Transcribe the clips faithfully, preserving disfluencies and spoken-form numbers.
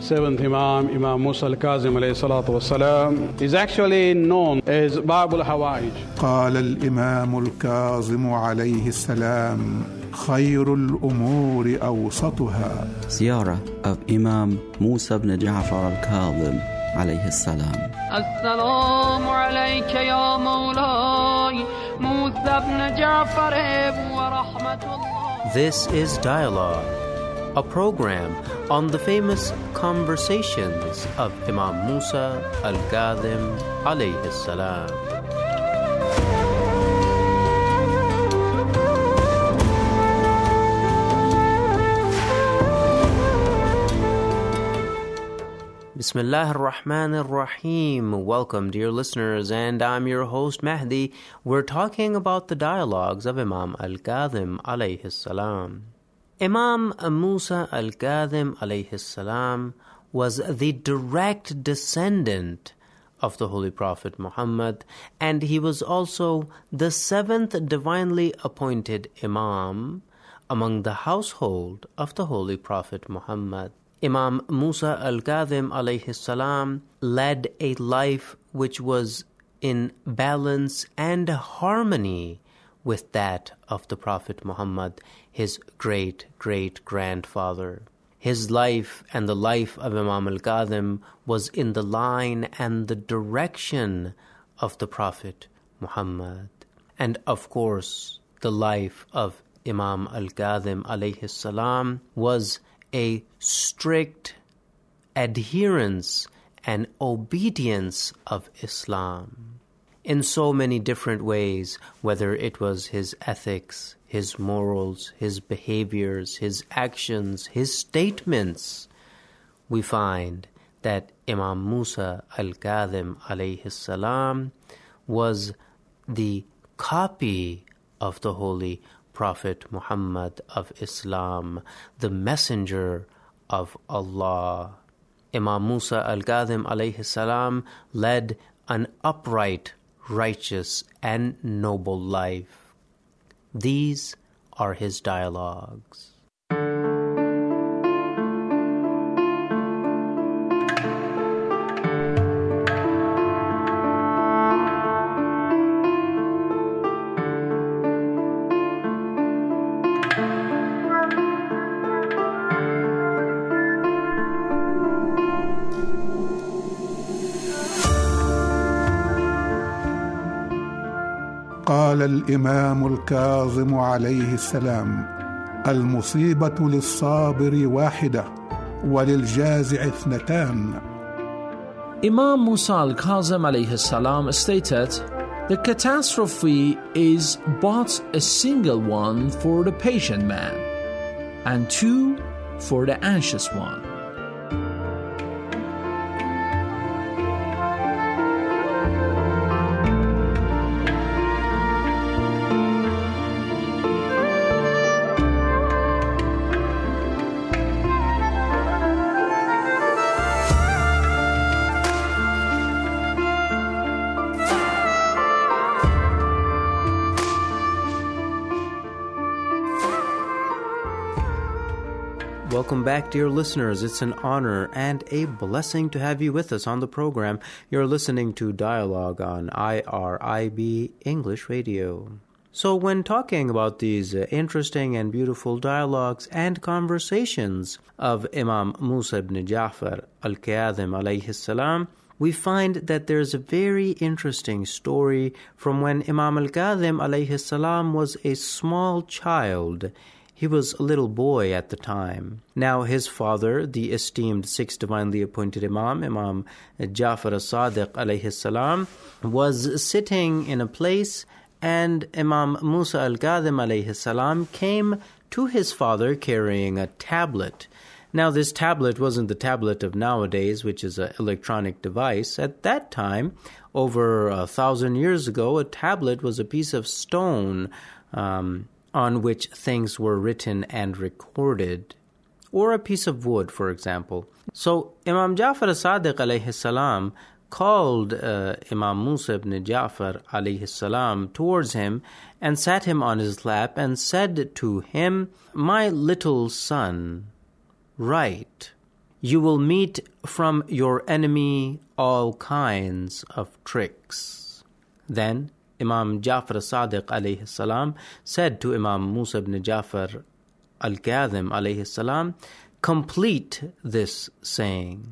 seventh Imam, Imam Musa al-Kazim alayhi salatu wassalam, is actually known as Bab al-Hawaij. قال الإمام الكاظم عليه السلام خير الأمور أوسطها. Ziyarah of Imam Musa ibn Ja'far al-Kazim alayhi salam. Assalamu alayka ya Mawlai Musa ibn Ja'far wa rahmatullah. This is Dialogue, a program on the famous conversations of Imam Musa al-Kazim alayhi salam. Bismillah ar-Rahman ar-Rahim. Welcome, dear listeners, and I'm your host, Mahdi. We're talking about the dialogues of Imam al-Kazim alayhi salam. Imam Musa al-Kazim alayhi salam was the direct descendant of the Holy Prophet Muhammad, and he was also the seventh divinely appointed Imam among the household of the Holy Prophet Muhammad. Imam Musa al-Kazim alayhi salam led a life which was in balance and harmony with that of the Prophet Muhammad, his great-great-grandfather. His life and the life of Imam al-Kazim was in the line and the direction of the Prophet Muhammad. And of course, the life of Imam al-Kazim alayhi salam was a strict adherence and obedience of Islam in so many different ways, whether it was his ethics, his morals, his behaviors, his actions, his statements. We find that Imam Musa al-Kazim alayhi salam was the copy of the Holy Prophet Muhammad of Islam, the messenger of Allah. Imam Musa al-Kazim alayhi salam led an upright, righteous, and noble life. These are his dialogues. قال الإمام الكاظم عليه السلام المصيبة للصابر واحدة وللجازع اثنتان. Imam Musa al-Kazim alayhi salam stated, the catastrophe is but a single one for the patient man, and two for the anxious one. Welcome back, dear listeners. It's an honor and a blessing to have you with us on the program. You're listening to Dialogue on I R I B English Radio. So when talking about these uh, interesting and beautiful dialogues and conversations of Imam Musa ibn Ja'far al-Kazim alayhi salam, we find that there's a very interesting story from when Imam al-Kazim alayhi salam was a small child. He was a little boy at the time. Now his father, the esteemed sixth divinely appointed Imam, Imam Ja'far as-Sadiq alayhi salam, was sitting in a place, and Imam Musa al-Kazim alayhi salam came to his father carrying a tablet. Now this tablet wasn't the tablet of nowadays, which is an electronic device. At that time, over a thousand years ago, a tablet was a piece of stone, um, on which things were written and recorded, or a piece of wood, for example. So Imam Ja'far as-Sadiq alayhi salam called uh, Imam Musa ibn Ja'far alayhi salam towards him and sat him on his lap and said to him, "My little son, write." You will meet from your enemy all kinds of tricks. Then Imam Ja'far as-Sadiq alayhi salam said to Imam Musa ibn Ja'far al-Kadhim alayhi salam, complete this saying.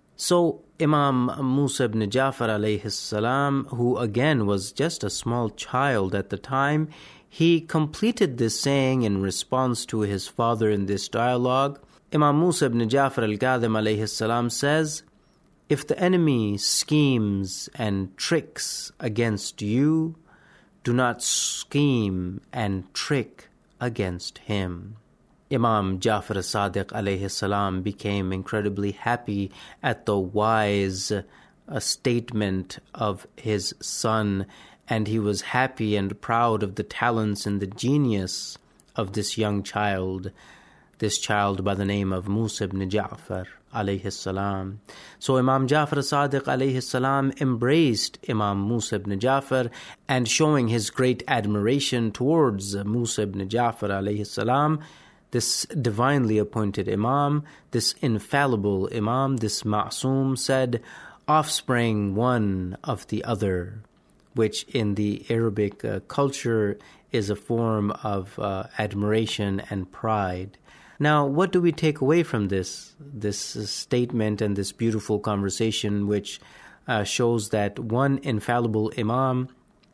So Imam Musa ibn Ja'far alayhi salam, who again was just a small child at the time, he completed this saying in response to his father in this dialogue. Imam Musa ibn Ja'far al-Kadhim alayhi salam says, if the enemy schemes and tricks against you, do not scheme and trick against him. Imam Ja'far as-Sadiq alayhi salam became incredibly happy at the wise uh, statement of his son, and he was happy and proud of the talents and the genius of this young child, this child by the name of Musa ibn Ja'far alayhi salam. So Imam Ja'far as-Sadiq alayhi salam embraced Imam Musa ibn Ja'far, and showing his great admiration towards Musa ibn Ja'far alayhi salam, this divinely appointed Imam, this infallible Imam, this Ma'soom said, offspring one of the other, which in the Arabic uh, culture is a form of uh, admiration and pride. Now, what do we take away from this, this statement and this beautiful conversation, which uh, shows that one infallible Imam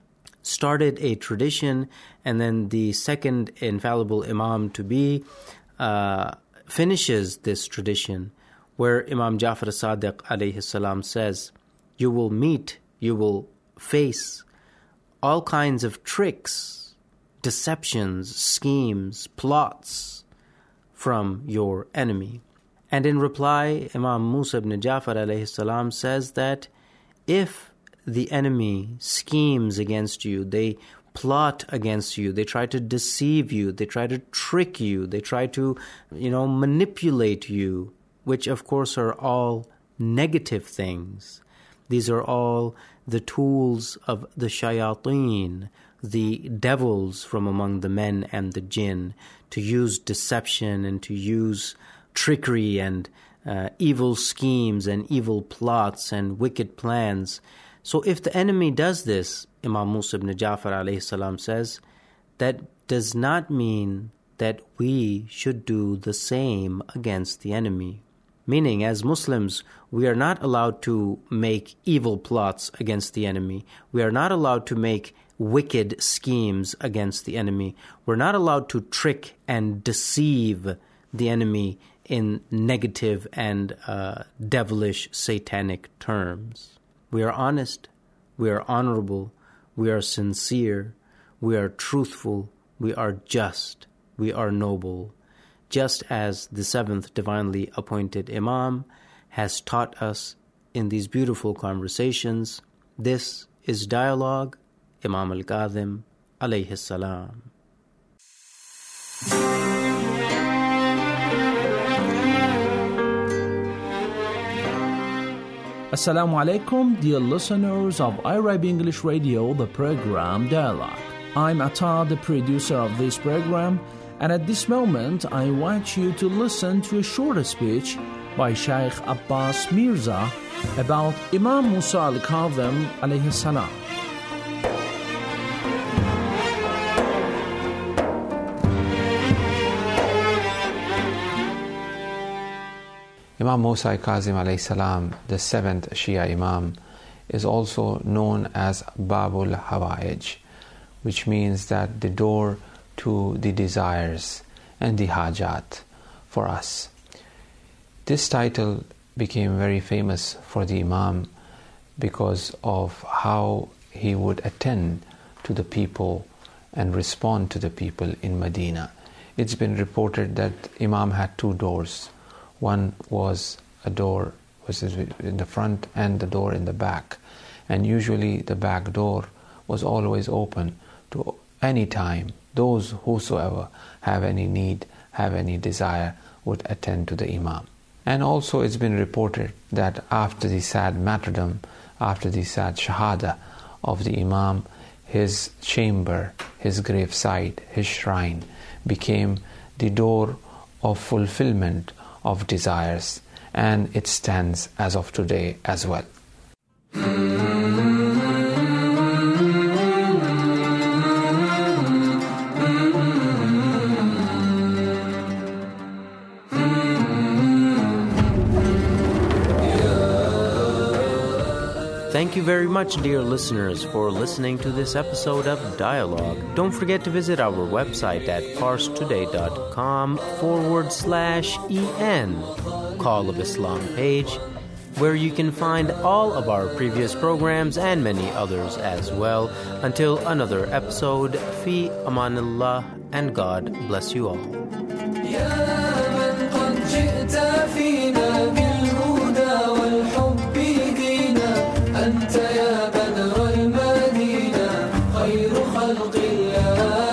started a tradition, and then the second infallible Imam to be uh, finishes this tradition, where Imam Ja'far as-Sadiq alayhi salam says, you will meet, you will face all kinds of tricks, deceptions, schemes, plots from your enemy. And in reply, Imam Musa ibn Ja'far alayhi salam says that if the enemy schemes against you, they plot against you, they try to deceive you, they try to trick you, they try to, you know, manipulate you, which of course are all negative things. These are all the tools of the shayateen, the devils from among the men and the jinn, to use deception and to use trickery and uh, evil schemes and evil plots and wicked plans. So if the enemy does this, Imam Musa ibn Ja'far alayhi salam says, that does not mean that we should do the same against the enemy. Meaning, as Muslims, we are not allowed to make evil plots against the enemy. We are not allowed to make wicked schemes against the enemy. We're not allowed to trick and deceive the enemy in negative and uh, devilish, satanic terms. We are honest, we are honorable, we are sincere, we are truthful, we are just, we are noble, just as the seventh divinely appointed Imam has taught us in these beautiful conversations. This is Dialogue, Imam al-Kadhim alayhi salam. Assalamu alaikum, dear listeners of iRib English Radio, the program Dialogue. I'm Atta, the producer of this program, and at this moment I invite you to listen to a short speech by Shaykh Abbas Mirza about Imam Musa al-Kadhim alayhi salam. Imam Musa al-Kadhim alayhi salam, the seventh Shia Imam, is also known as Babul Hawaij, which means that the door to the desires and the hajat for us. This title became very famous for the Imam because of how he would attend to the people and respond to the people in Medina. It's been reported that Imam had two doors. One was a door was in the front and the door in the back, and usually the back door was always open to any time. Those whosoever have any need, have any desire, would attend to the Imam. And also it's been reported that after the sad martyrdom, after the sad shahada of the Imam, his chamber, his gravesite, his shrine became the door of fulfillment of desires and it stands as of today as well. Thank you very much, dear listeners, for listening to this episode of Dialogue. Don't forget to visit our website at parstoday.com forward slash en, Call of Islam page, where you can find all of our previous programs and many others as well. Until another episode, Fi Amanillah, and God bless you all. أنت يا بدر المدينة خير خلق الله